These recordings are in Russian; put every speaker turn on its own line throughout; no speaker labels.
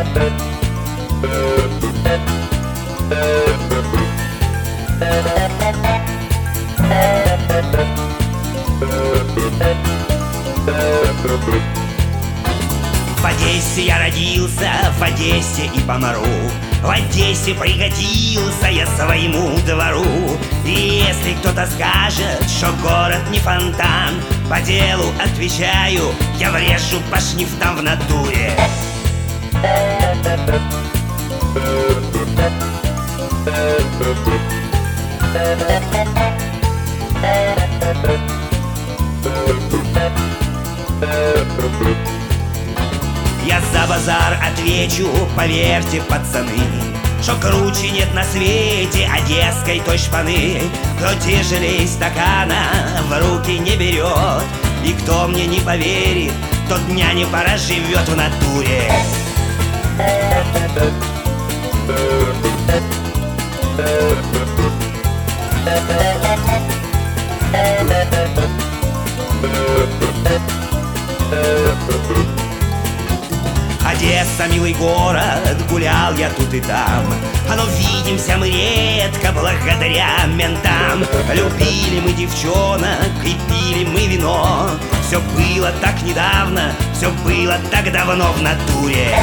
В Одессе я родился, в Одессе и помру. В Одессе пригодился я своему двору. И если кто-то скажет, что город не фонтан, по делу отвечаю, я врежу по шнифтам в натуре. Я за базар отвечу, поверьте, пацаны, что круче нет на свете одесской той шпаны. Кто тяжелей стакана в руки не берет, и кто мне не поверит, тот дня не проживет в натуре. Одесса, милый город, гулял я тут и там, но видимся мы редко благодаря ментам. Любили мы девчонок и пили мы вино. Все было так недавно, все было так давно в натуре.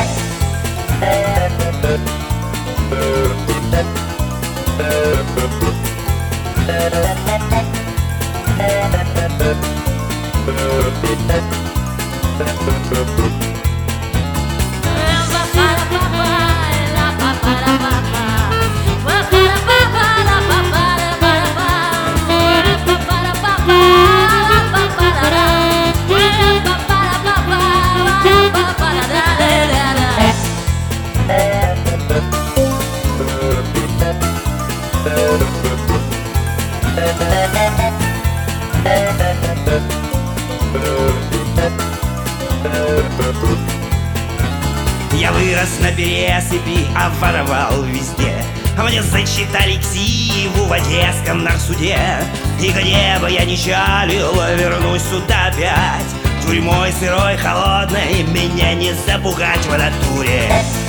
Я вырос на пересыпи, а воровал везде. Мне зачитали ксиву в одесском нарсуде. И где бы я ни чалил, вернусь сюда опять. Тюрьмой сырой, холодной меня не запугать в натуре.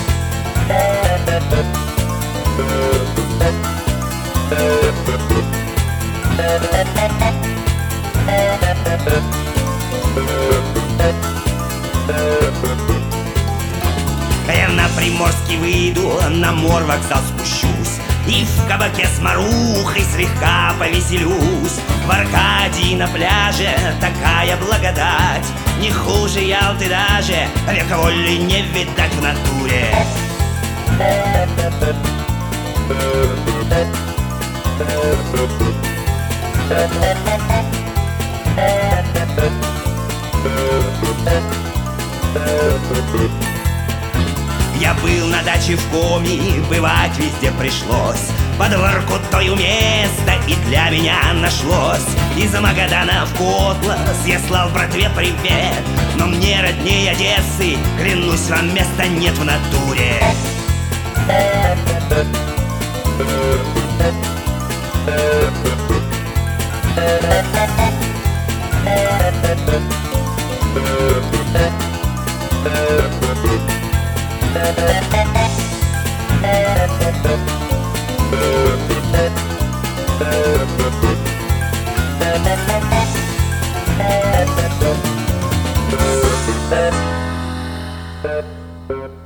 Я на Приморский выйду, на морвокзал спущусь, и в кабаке с марухой слегка повеселюсь. В Аркадии на пляже такая благодать, не хуже Ялты даже, века воли не видать в натуре. Я был на даче в Коми, бывать везде пришлось. Под Воркутой место и для меня нашлось. Из Магадана в Котлас я слал братве привет, но мне родней Одессы, клянусь вам, места нет в натуре.
Thank you.